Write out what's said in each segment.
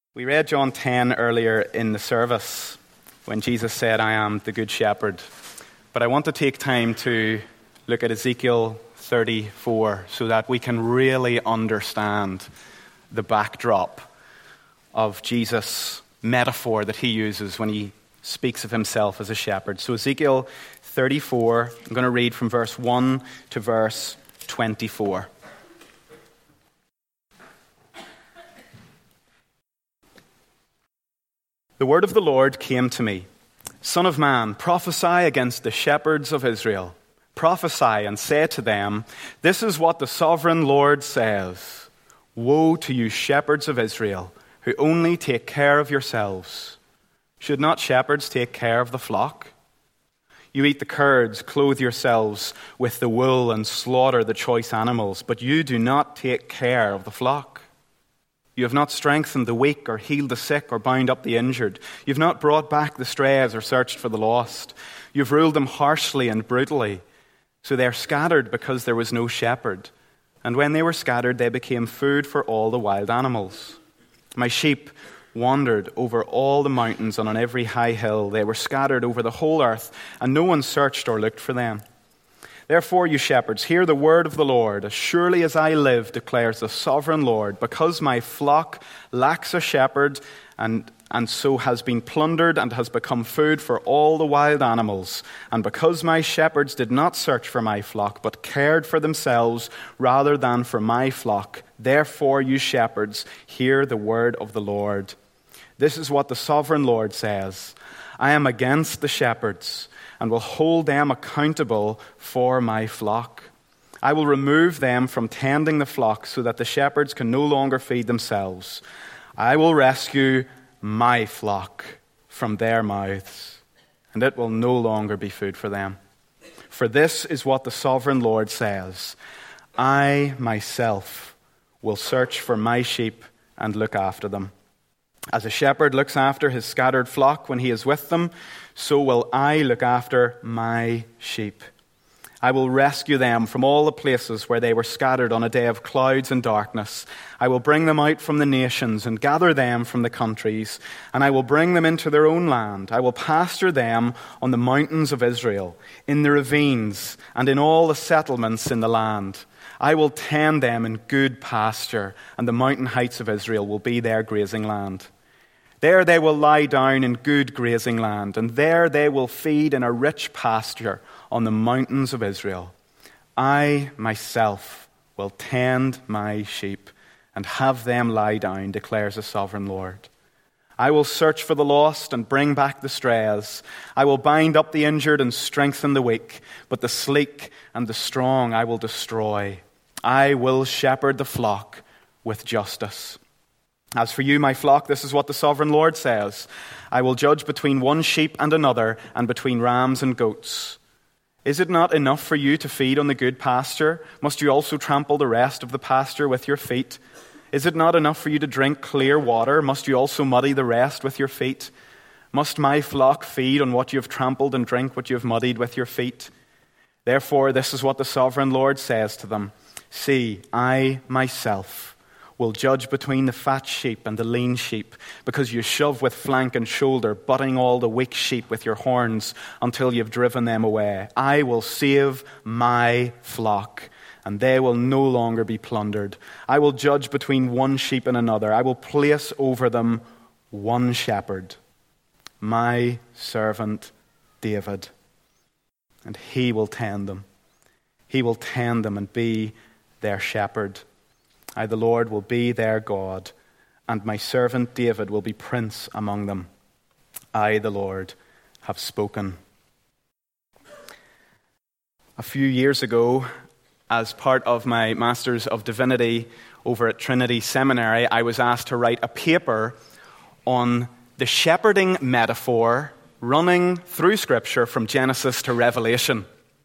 We read John 10 earlier in the service when Jesus said, "I am the good shepherd." But I want to take time to look at Ezekiel 34 so that we can really understand the backdrop of Jesus' metaphor that he uses when he speaks of himself as a shepherd. So Ezekiel 34, I'm going to read from verse 1 to verse 24. The word of the Lord came to me. Son of man, prophesy against the shepherds of Israel. Prophesy and say to them, this is what the sovereign Lord says. Woe to you shepherds of Israel, who only take care of yourselves. Should not shepherds take care of the flock? You eat the curds, clothe yourselves with the wool, and slaughter the choice animals, but you do not take care of the flock. You have not strengthened the weak, or healed the sick, or bound up the injured. You have not brought back the strays, or searched for the lost. You have ruled them harshly and brutally. So they are scattered because there was no shepherd. And when they were scattered, they became food for all the wild animals. My sheep wandered over all the mountains and on every high hill. They were scattered over the whole earth, and no one searched or looked for them. Therefore, you shepherds, hear the word of the Lord. As surely as I live, declares the sovereign Lord, because my flock lacks a shepherd, and so has been plundered and has become food for all the wild animals, and because my shepherds did not search for my flock, but cared for themselves rather than for my flock, therefore, you shepherds, hear the word of the Lord. This is what the sovereign Lord says. I am against the shepherds, and will hold them accountable for my flock. I will remove them from tending the flock so that the shepherds can no longer feed themselves. I will rescue my flock from their mouths, and it will no longer be food for them. For this is what the sovereign Lord says. I myself will search for my sheep and look after them. As a shepherd looks after his scattered flock when he is with them, so will I look after my sheep. I will rescue them from all the places where they were scattered on a day of clouds and darkness. I will bring them out from the nations and gather them from the countries, and I will bring them into their own land. I will pasture them on the mountains of Israel, in the ravines, and in all the settlements in the land. I will tend them in good pasture, and the mountain heights of Israel will be their grazing land. There they will lie down in good grazing land, and there they will feed in a rich pasture on the mountains of Israel. I myself will tend my sheep and have them lie down, declares the sovereign Lord. I will search for the lost and bring back the strays. I will bind up the injured and strengthen the weak, but the sleek and the strong I will destroy. I will shepherd the flock with justice. As for you, my flock, this is what the sovereign Lord says. I will judge between one sheep and another, and between rams and goats. Is it not enough for you to feed on the good pasture? Must you also trample the rest of the pasture with your feet? Is it not enough for you to drink clear water? Must you also muddy the rest with your feet? Must my flock feed on what you have trampled and drink what you have muddied with your feet? Therefore, this is what the sovereign Lord says to them. See, I myself will judge between the fat sheep and the lean sheep, because you shove with flank and shoulder, butting all the weak sheep with your horns until you've driven them away. I will save my flock, and they will no longer be plundered. I will judge between one sheep and another. I will place over them one shepherd, my servant David, and he will tend them. He will tend them and be their shepherd. I, the Lord, will be their God, and my servant David will be prince among them. I, the Lord, have spoken. A few years ago, as part of my Master's of Divinity over at Trinity Seminary, I was asked to write a paper on the shepherding metaphor running through Scripture from Genesis to Revelation.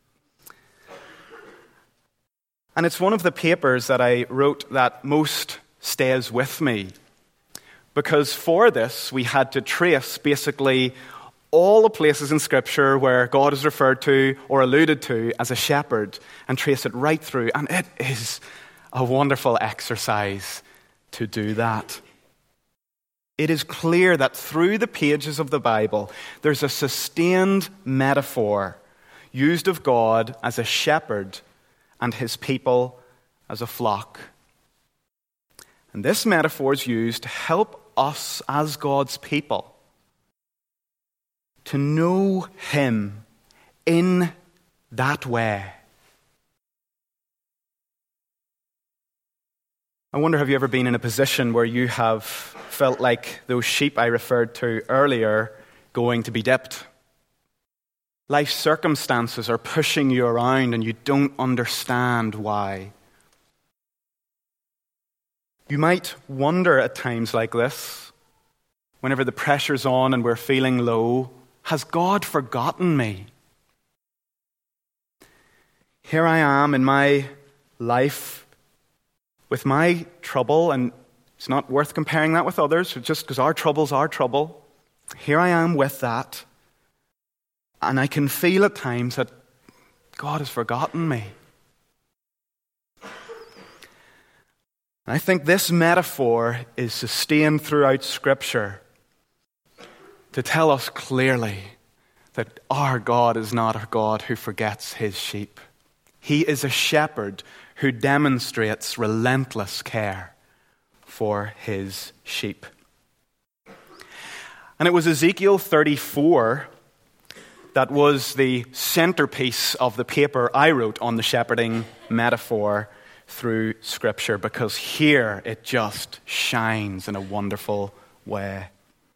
And it's one of the papers that I wrote that most stays with me, because for this we had to trace basically all the places in Scripture where God is referred to or alluded to as a shepherd and trace it right through. And it is a wonderful exercise to do that. It is clear that through the pages of the Bible, there's a sustained metaphor used of God as a shepherd and his people as a flock. And this metaphor is used to help us as God's people to know him in that way. I wonder, have you ever been in a position where you have felt like those sheep I referred to earlier going to be dipped? Life circumstances are pushing you around and you don't understand why. You might wonder at times like this, whenever the pressure's on and we're feeling low, has God forgotten me? Here I am in my life with my trouble, and it's not worth comparing that with others, just because our trouble's our trouble. Here I am with that, and I can feel at times that God has forgotten me. I think this metaphor is sustained throughout Scripture to tell us clearly that our God is not a God who forgets his sheep. He is a shepherd who demonstrates relentless care for his sheep. And it was Ezekiel 34 that was the centerpiece of the paper I wrote on the shepherding metaphor through Scripture, because here it just shines in a wonderful way.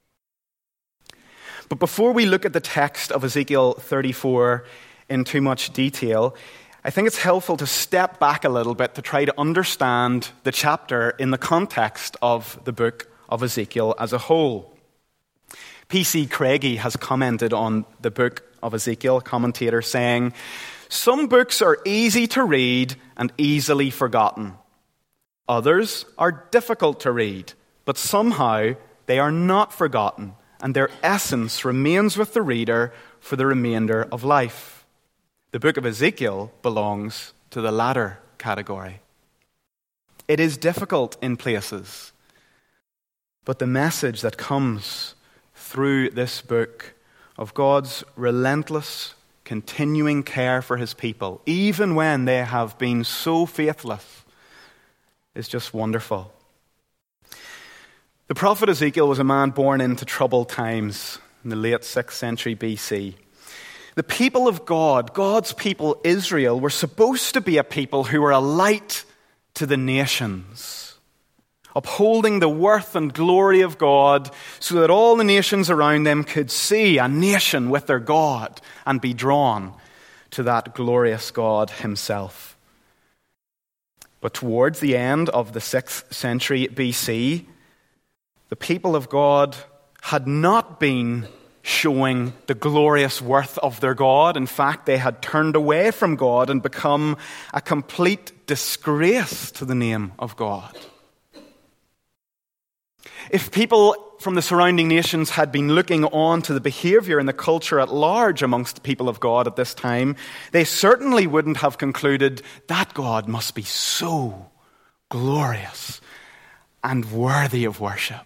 But before we look at the text of Ezekiel 34 in too much detail, I think it's helpful to step back a little bit to try to understand the chapter in the context of the book of Ezekiel as a whole. P.C. Craigie has commented on the book of Ezekiel, a commentator, saying, "Some books are easy to read and easily forgotten. Others are difficult to read, but somehow they are not forgotten, and their essence remains with the reader for the remainder of life." The book of Ezekiel belongs to the latter category. It is difficult in places, but the message that comes through this book of God's relentless, continuing care for his people, even when they have been so faithless, is just wonderful. The prophet Ezekiel was a man born into troubled times in the late 6th century BC. The people of God, God's people, Israel, were supposed to be a people who were a light to the nations, upholding the worth and glory of God so that all the nations around them could see a nation with their God and be drawn to that glorious God himself. But towards the end of the 6th century BC, the people of God had not been showing the glorious worth of their God. In fact, they had turned away from God and become a complete disgrace to the name of God. If people from the surrounding nations had been looking on to the behavior and the culture at large amongst the people of God at this time, they certainly wouldn't have concluded that God must be so glorious and worthy of worship.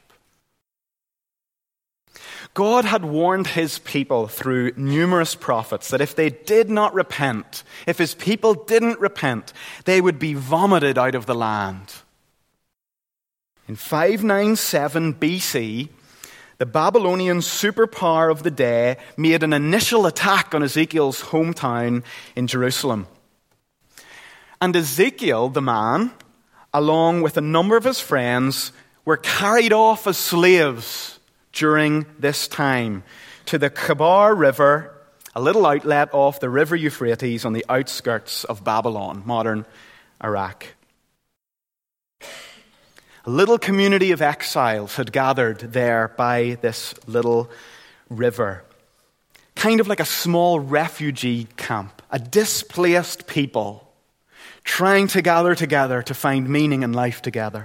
God had warned his people through numerous prophets that if they did not repent, if his people didn't repent, they would be vomited out of the land. In 597 BC, the Babylonian superpower of the day made an initial attack on Ezekiel's hometown in Jerusalem. And Ezekiel, the man, along with a number of his friends, were carried off as slaves during this time to the Kebar River, a little outlet off the river Euphrates on the outskirts of Babylon, modern Iraq. A little community of exiles had gathered there by this little river, kind of like a small refugee camp, a displaced people trying to gather together to find meaning in life together.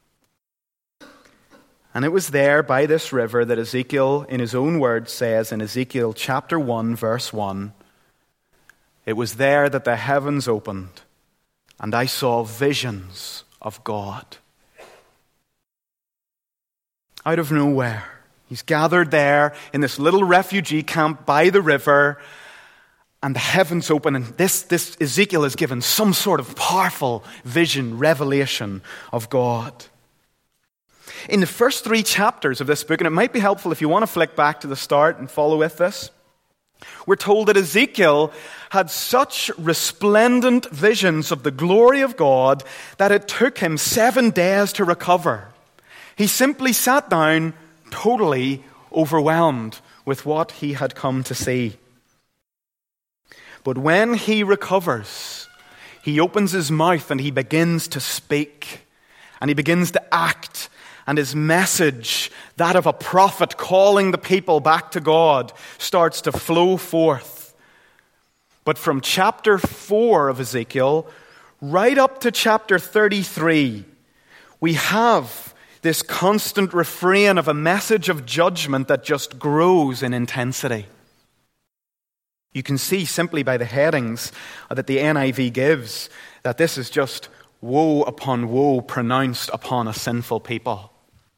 And it was there by this river that Ezekiel, in his own words, says in Ezekiel chapter 1, verse 1, "It was there that the heavens opened, and I saw visions of God." out of nowhere. He's gathered there in this little refugee camp by the river, and the heavens open, and this Ezekiel is given some sort of powerful vision, revelation of God. In the first 3 chapters of this book, and it might be helpful if you want to flick back to the start and follow with this, we're told that Ezekiel had such resplendent visions of the glory of God that it took him 7 days to recover. He simply sat down totally overwhelmed with what he had come to see. But when he recovers, he opens his mouth and he begins to speak, and he begins to act, and his message, that of a prophet calling the people back to God, starts to flow forth. But from chapter 4 of Ezekiel right up to chapter 33, we have this constant refrain of a message of judgment that just grows in intensity. You can see simply by the headings that the NIV gives that this is just woe upon woe pronounced upon a sinful people.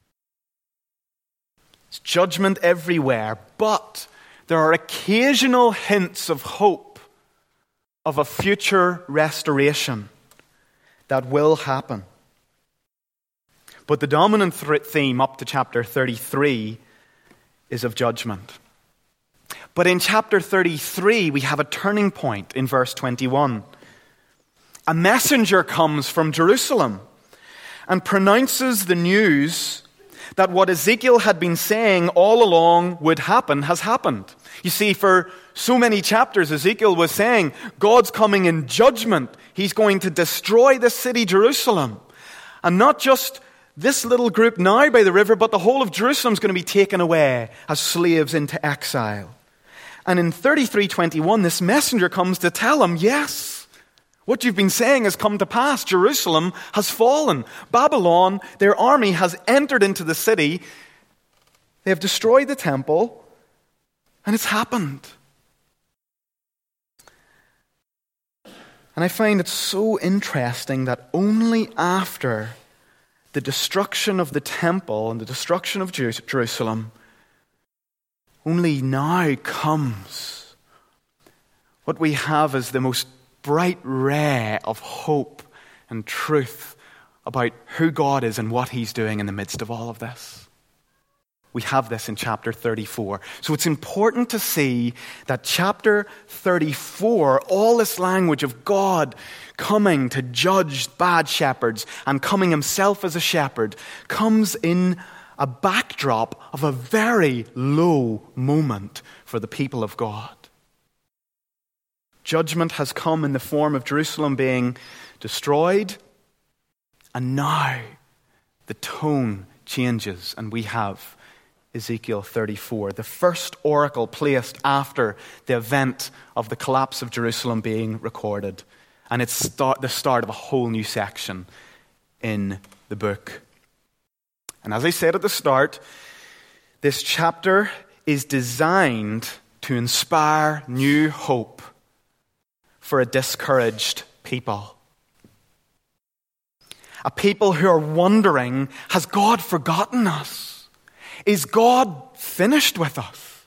It's judgment everywhere, but there are occasional hints of hope of a future restoration that will happen. But the dominant theme up to chapter 33 is of judgment. But in chapter 33, we have a turning point in verse 21. A messenger comes from Jerusalem and pronounces the news that what Ezekiel had been saying all along would happen has happened. You see, for so many chapters, Ezekiel was saying, God's coming in judgment. He's going to destroy the city Jerusalem. And not just this little group now by the river, but the whole of Jerusalem is going to be taken away as slaves into exile. And in 33:21, this messenger comes to tell him, yes, what you've been saying has come to pass. Jerusalem has fallen. Babylon, their army, has entered into the city. They have destroyed the temple, and it's happened. And I find it so interesting that only after the destruction of the temple and the destruction of Jerusalem, only now comes what we have as the most bright ray of hope and truth about who God is and what He's doing in the midst of all of this. We have this in chapter 34. So it's important to see that chapter 34, all this language of God coming to judge bad shepherds and coming Himself as a shepherd, comes in a backdrop of a very low moment for the people of God. Judgment has come in the form of Jerusalem being destroyed, and now the tone changes, and we have Ezekiel 34, the first oracle placed after the event of the collapse of Jerusalem being recorded. And it's the start of a whole new section in the book. And as I said at the start, this chapter is designed to inspire new hope for a discouraged people. A people who are wondering, has God forgotten us? Is God finished with us?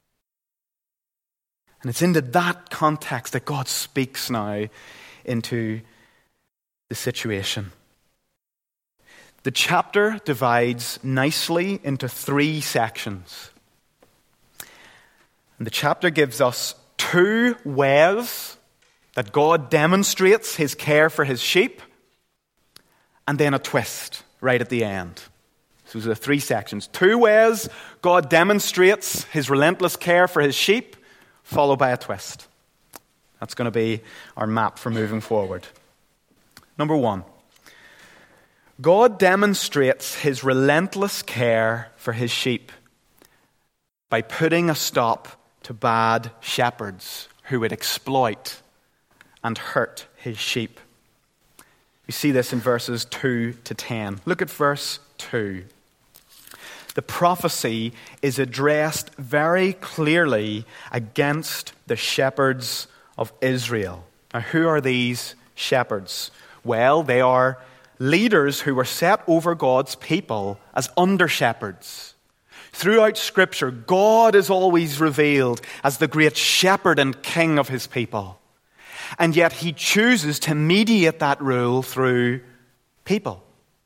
And it's into that context that God speaks now into the situation. The chapter divides nicely into 3 sections. And the chapter gives us 2 ways that God demonstrates His care for His sheep, and then a twist right at the end. So those are the 3 sections. 2 ways God demonstrates His relentless care for His sheep, followed by a twist. That's going to be our map for moving forward. Number 1. God demonstrates His relentless care for His sheep by putting a stop to bad shepherds who would exploit and hurt His sheep. We see this in verses 2 to 10. Look at verse 2. The prophecy is addressed very clearly against the shepherds of Israel. Now, who are these shepherds? Well, they are leaders who were set over God's people as under-shepherds. Throughout Scripture, God is always revealed as the great shepherd and king of his people. And yet he chooses to mediate that rule through people.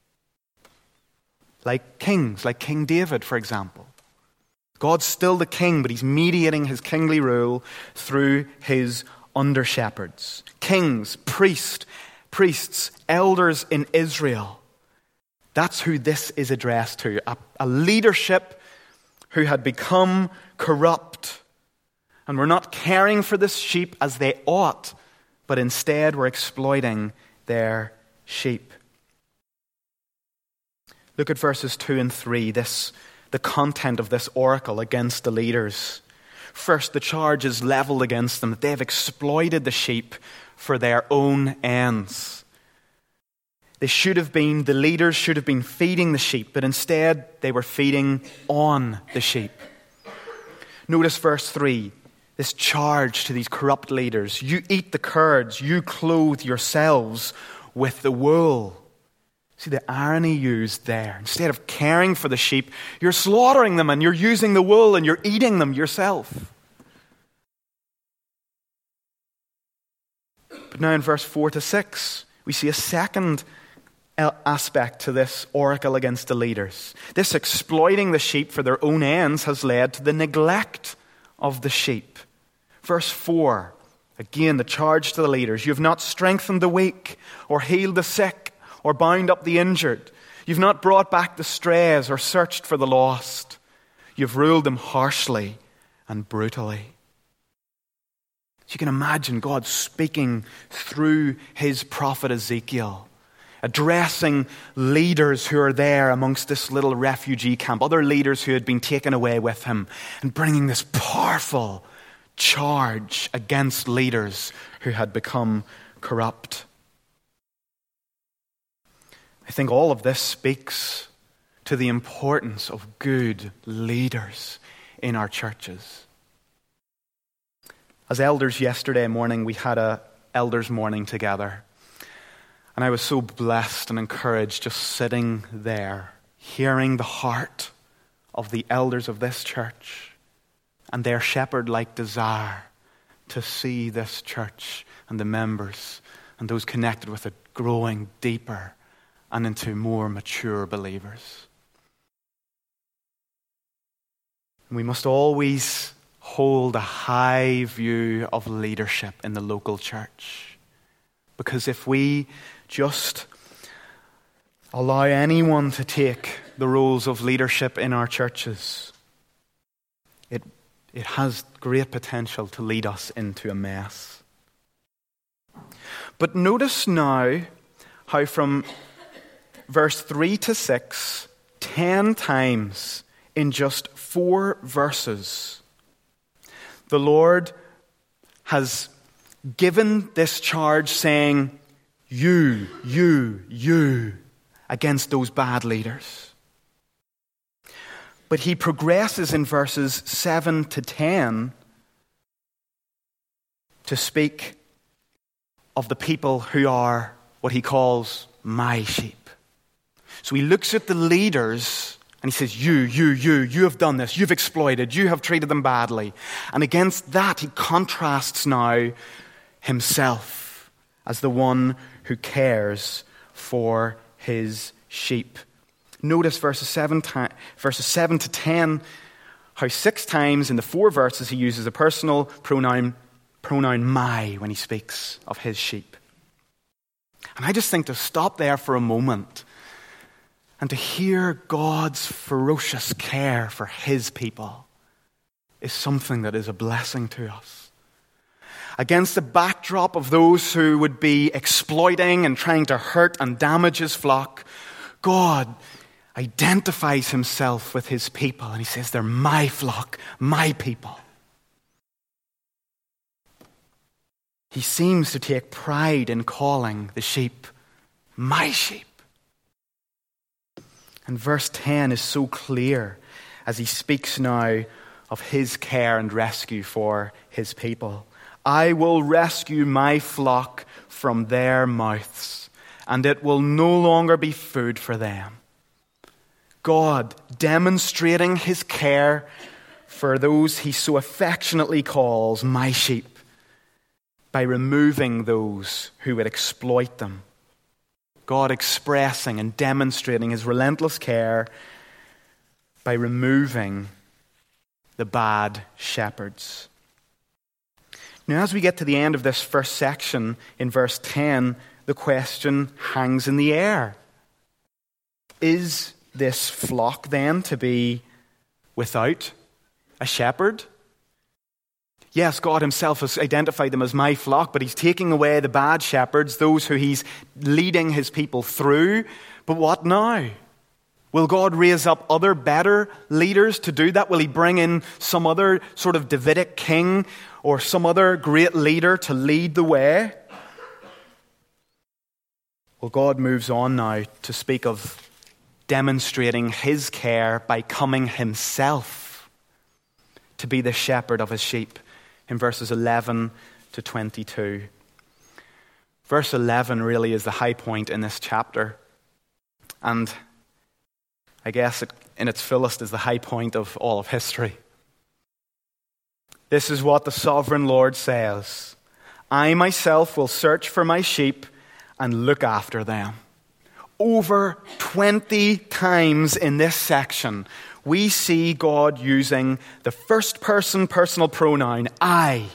Like kings, like King David, for example. God's still the king, but he's mediating his kingly rule through his under-shepherds. Kings, priests, elders in Israel. That's who this is addressed to. A leadership who had become corrupt and were not caring for the sheep as they ought, but instead were exploiting their sheep. Look at verses 2 and 3, the content of this oracle against the leaders. First, the charge is leveled against them that they have exploited the sheep for their own ends. The leaders should have been feeding the sheep, but instead they were feeding on the sheep. Notice verse 3, this charge to these corrupt leaders. You eat the curds, you clothe yourselves with the wool. See the irony used there. Instead of caring for the sheep, you're slaughtering them and you're using the wool and you're eating them yourself. But now in verse 4 to 6, we see a second aspect to this oracle against the leaders. This exploiting the sheep for their own ends has led to the neglect of the sheep. Verse 4, again the charge to the leaders. You have not strengthened the weak or healed the sick or bound up the injured. You've not brought back the strays or searched for the lost. You've ruled them harshly and brutally. So you can imagine God speaking through his prophet Ezekiel, addressing leaders who are there amongst this little refugee camp, other leaders who had been taken away with him, and bringing this powerful charge against leaders who had become corrupt. I think all of this speaks to the importance of good leaders in our churches. As elders yesterday morning, we had an elders' morning together. And I was so blessed and encouraged just sitting there, hearing the heart of the elders of this church and their shepherd-like desire to see this church and the members and those connected with it growing deeper and into more mature believers. We must always hold a high view of leadership in the local church. Because if we just allow anyone to take the roles of leadership in our churches, it has great potential to lead us into a mess. But notice now how from verse 3 to 6, 10 times in just 4 verses, the Lord has given this charge saying, you, against those bad leaders. But he progresses in verses 7 to 10 to speak of the people who are what he calls my sheep. So he looks at the leaders and he says, you have done this, you've exploited, you have treated them badly. And against that he contrasts now himself as the one who cares for his sheep. Notice verses 7 to 10, how 6 times in the 4 verses he uses a personal pronoun my when he speaks of his sheep. And I just think to stop there for a moment and to hear God's ferocious care for his people is something that is a blessing to us. Against the backdrop of those who would be exploiting and trying to hurt and damage his flock, God identifies himself with his people and he says, they're my flock, my people. He seems to take pride in calling the sheep my sheep. And verse 10 is so clear as he speaks now of his care and rescue for his people. I will rescue my flock from their mouths, and it will no longer be food for them. God demonstrating his care for those he so affectionately calls my sheep by removing those who would exploit them. God expressing and demonstrating his relentless care by removing the bad shepherds. Now, as we get to the end of this first section in verse 10, the question hangs in the air. Is this flock then to be without a shepherd? Yes, God himself has identified them as my flock, but he's taking away the bad shepherds, those who he's leading his people through. But what now? Will God raise up other better leaders to do that? Will he bring in some other sort of Davidic king or some other great leader to lead the way? Well, God moves on now to speak of demonstrating his care by coming himself to be the shepherd of his sheep in verses 11 to 22. Verse 11 really is the high point in this chapter. And I guess it, in its fullest, is the high point of all of history. This is what the sovereign Lord says. I myself will search for my sheep and look after them. Over 20 times in this section, we see God using the first person personal pronoun, I,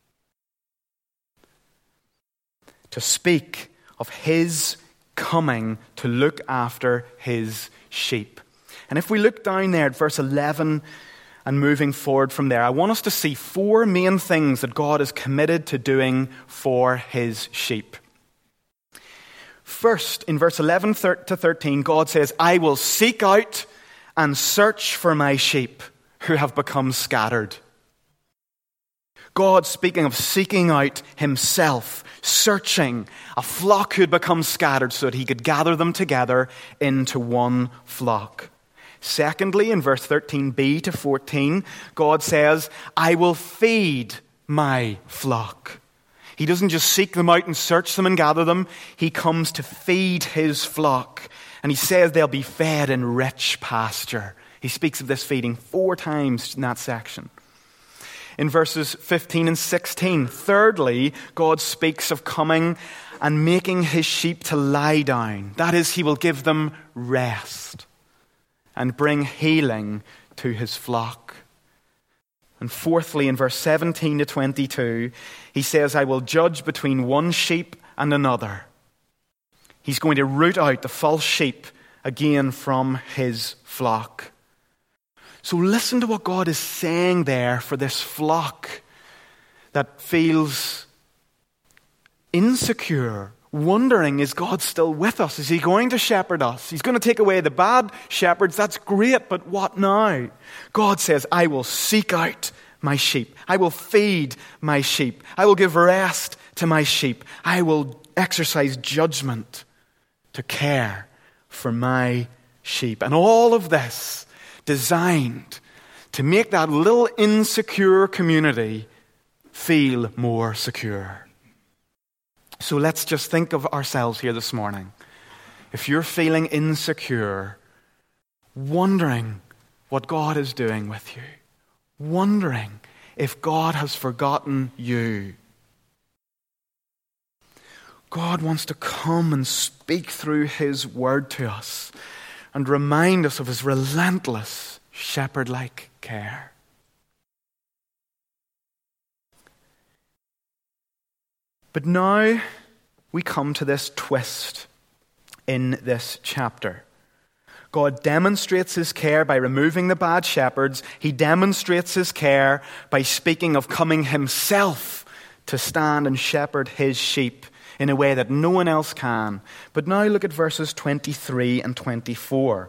to speak of his coming to look after his sheep. And if we look down there at verse 11 and moving forward from there, I want us to see four main things that God is committed to doing for his sheep. First, in verse 11 to 13, God says, I will seek out and search for my sheep who have become scattered. God, speaking of seeking out himself, searching a flock who had become scattered so that he could gather them together into one flock. Secondly, in verse 13b to 14, God says, I will feed my flock. He doesn't just seek them out and search them and gather them. He comes to feed his flock. And he says they'll be fed in rich pasture. He speaks of this feeding 4 times in that section. In verses 15 and 16, thirdly, God speaks of coming and making his sheep to lie down. That is, he will give them rest and bring healing to his flock. And fourthly, in verse 17 to 22, he says, I will judge between one sheep and another. He's going to root out the false sheep again from his flock. So listen to what God is saying there for this flock that feels insecure, wondering, is God still with us? Is he going to shepherd us? He's going to take away the bad shepherds. That's great, but what now? God says, I will seek out my sheep. I will feed my sheep. I will give rest to my sheep. I will exercise judgment to care for my sheep. And all of this designed to make that little insecure community feel more secure. So let's just think of ourselves here this morning. If you're feeling insecure, wondering what God is doing with you, wondering if God has forgotten you, God wants to come and speak through his word to us and remind us of his relentless shepherd-like care. But now we come to this twist in this chapter. God demonstrates his care by removing the bad shepherds. He demonstrates his care by speaking of coming himself to stand and shepherd his sheep in a way that no one else can. But now look at verses 23 and 24.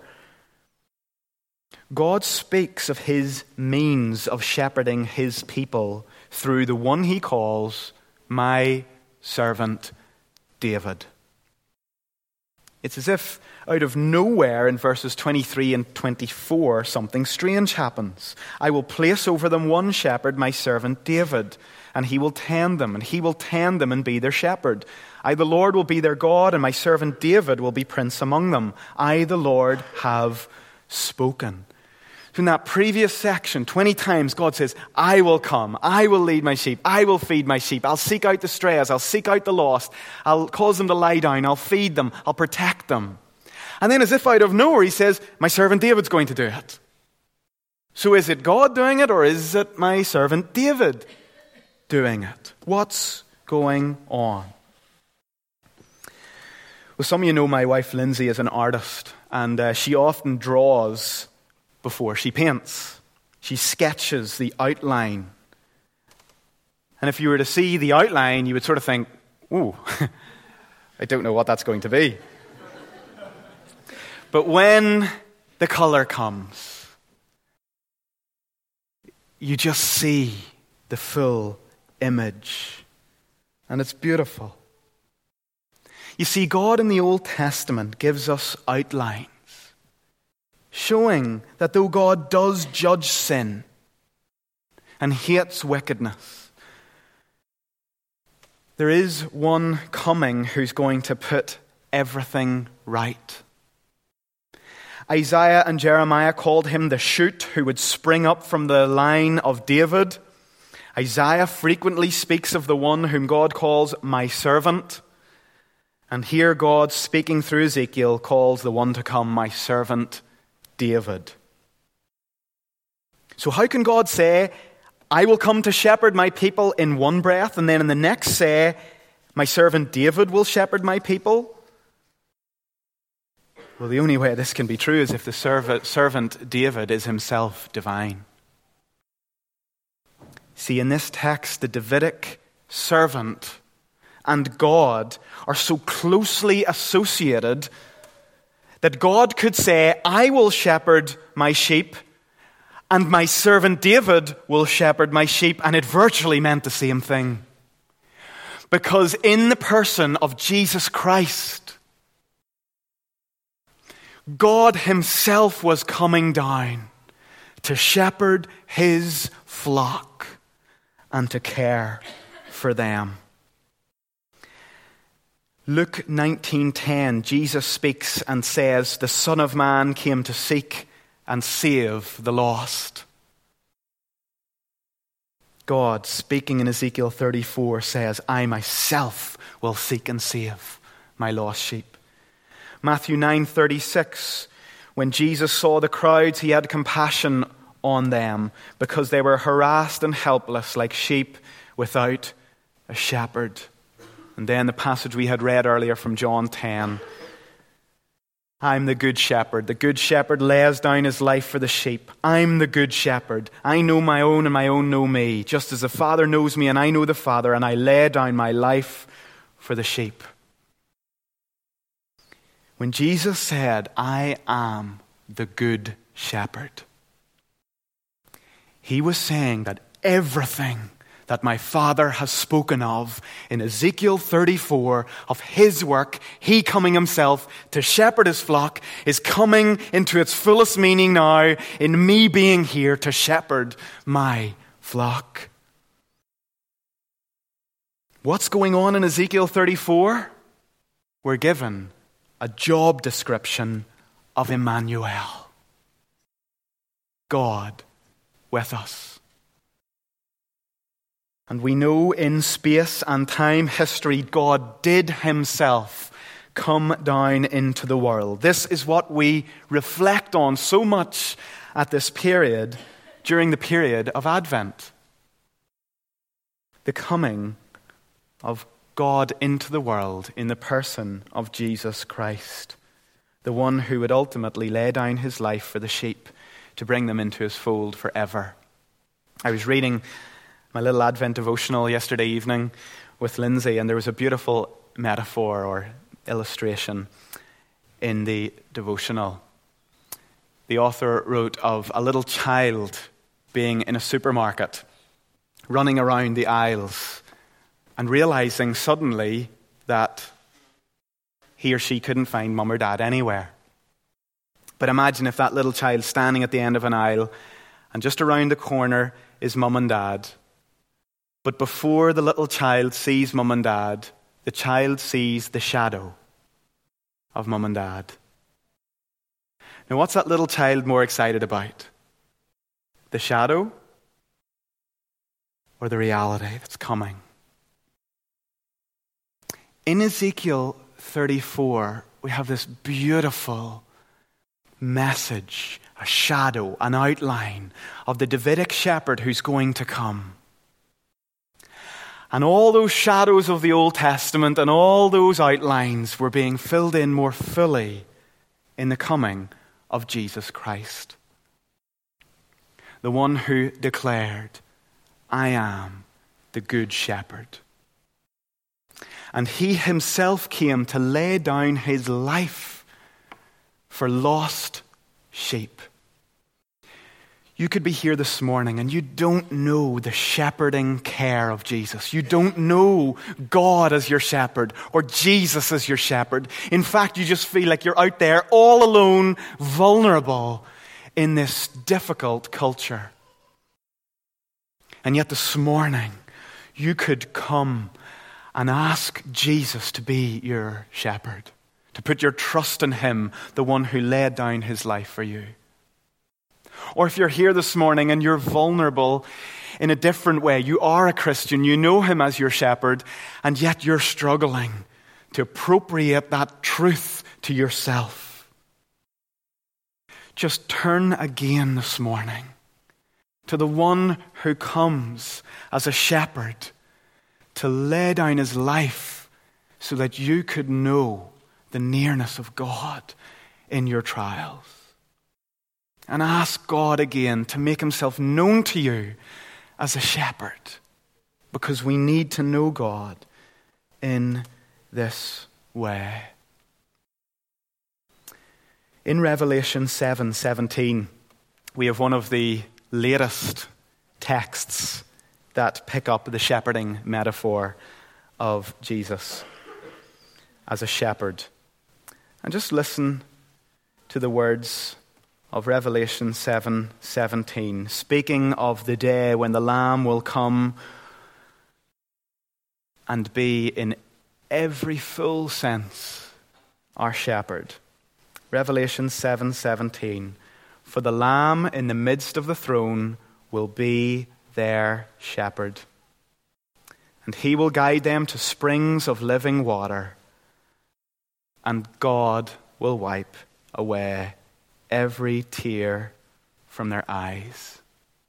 God speaks of his means of shepherding his people through the one he calls my servant David. It's as if out of nowhere in verses 23 and 24 something strange happens. I will place over them one shepherd, my servant David, and he will tend them and be their shepherd. I, the Lord, will be their God, and my servant David will be prince among them. I, the Lord, have spoken. In that previous section, 20 times God says, I will come, I will lead my sheep, I will feed my sheep, I'll seek out the strays, I'll seek out the lost, I'll cause them to lie down, I'll feed them, I'll protect them. And then as if out of nowhere, he says, my servant David's going to do it. So is it God doing it, or is it my servant David doing it? What's going on? Well, some of you know my wife Lindsay is an artist, and she often draws before she paints. She sketches the outline. And if you were to see the outline, you would sort of think, ooh, I don't know what that's going to be. But when the color comes, you just see the full image. And it's beautiful. You see, God in the Old Testament gives us outlines, showing that though God does judge sin and hates wickedness, there is one coming who's going to put everything right. Isaiah and Jeremiah called him the shoot who would spring up from the line of David. Isaiah frequently speaks of the one whom God calls my servant. And here God, speaking through Ezekiel, calls the one to come my servant David. So how can God say, I will come to shepherd my people in one breath, and then in the next say, my servant David will shepherd my people? Well, the only way this can be true is if the servant David is himself divine. See, in this text, the Davidic servant and God are so closely associated that God could say, I will shepherd my sheep, and my servant David will shepherd my sheep, and it virtually meant the same thing. Because in the person of Jesus Christ, God himself was coming down to shepherd his flock and to care for them. Luke 19:10, Jesus speaks and says, the Son of Man came to seek and save the lost. God, speaking in Ezekiel 34, says, I myself will seek and save my lost sheep. Matthew 9:36, when Jesus saw the crowds, he had compassion on them because they were harassed and helpless like sheep without a shepherd. And then the passage we had read earlier from John 10. I'm the good shepherd. The good shepherd lays down his life for the sheep. I'm the good shepherd. I know my own and my own know me, just as the Father knows me and I know the Father, and I lay down my life for the sheep. When Jesus said, I am the good shepherd, he was saying that everything that my Father has spoken of in Ezekiel 34, of his work, he coming himself to shepherd his flock, is coming into its fullest meaning now in me being here to shepherd my flock. What's going on in Ezekiel 34? We're given a job description of Emmanuel, God with us. And we know in space and time history, God did himself come down into the world. This is what we reflect on so much at this period, during the period of Advent. The coming of God into the world in the person of Jesus Christ, the one who would ultimately lay down his life for the sheep to bring them into his fold forever. I was reading my little Advent devotional yesterday evening with Lindsay, and there was a beautiful metaphor or illustration in the devotional. The author wrote of a little child being in a supermarket, running around the aisles, and realizing suddenly that he or she couldn't find mum or dad anywhere. But imagine if that little child standing at the end of an aisle, and just around the corner is mum and dad. But before the little child sees mum and dad, the child sees the shadow of mum and dad. Now, what's that little child more excited about? The shadow or the reality that's coming? In Ezekiel 34, we have this beautiful message, a shadow, an outline of the Davidic shepherd who's going to come. And all those shadows of the Old Testament and all those outlines were being filled in more fully in the coming of Jesus Christ. The one who declared, "I am the good shepherd." And he himself came to lay down his life for lost sheep. You could be here this morning and you don't know the shepherding care of Jesus. You don't know God as your shepherd or Jesus as your shepherd. In fact, you just feel like you're out there all alone, vulnerable in this difficult culture. And yet this morning, you could come and ask Jesus to be your shepherd, to put your trust in him, the one who laid down his life for you. Or if you're here this morning and you're vulnerable in a different way, you are a Christian, you know him as your shepherd, and yet you're struggling to appropriate that truth to yourself. Just turn again this morning to the one who comes as a shepherd to lay down his life so that you could know the nearness of God in your trials. And ask God again to make himself known to you as a shepherd, because we need to know God in this way. In Revelation 7:17, we have one of the latest texts that pick up the shepherding metaphor of Jesus as a shepherd. And just listen to the words of Revelation 7:17, speaking of the day when the Lamb will come and be in every full sense our shepherd. Revelation 7:17, for the Lamb in the midst of the throne will be their shepherd, and he will guide them to springs of living water, and God will wipe away every tear from their eyes.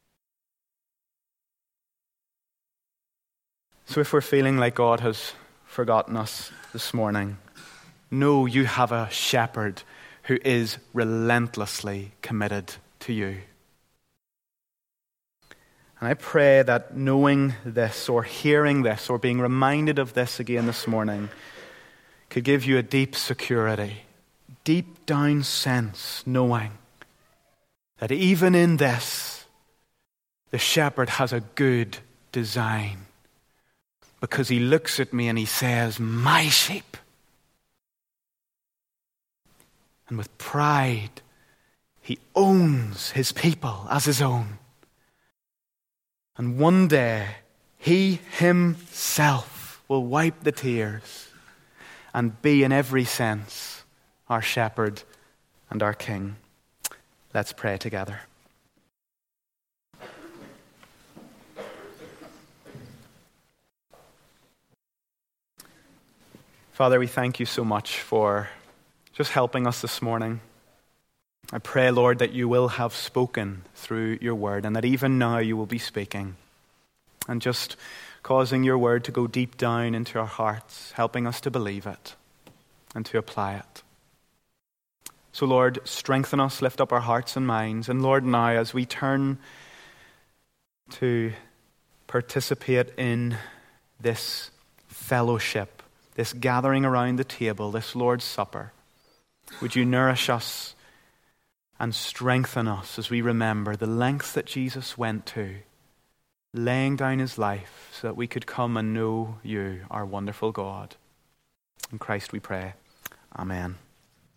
So if we're feeling like God has forgotten us this morning, know you have a shepherd who is relentlessly committed to you. And I pray that knowing this or hearing this or being reminded of this again this morning could give you a deep security, deep down sense, knowing that even in this, the shepherd has a good design, because he looks at me and he says, my sheep. And with pride, he owns his people as his own. And one day, he himself will wipe the tears and be in every sense our shepherd and our king. Let's pray together. Father, we thank you so much for just helping us this morning. I pray, Lord, that you will have spoken through your word, and that even now you will be speaking and just causing your word to go deep down into our hearts, helping us to believe it and to apply it. So, Lord, strengthen us, lift up our hearts and minds. And Lord, now as we turn to participate in this fellowship, this gathering around the table, this Lord's Supper, would you nourish us and strengthen us as we remember the lengths that Jesus went to, laying down his life so that we could come and know you, our wonderful God. In Christ we pray. Amen.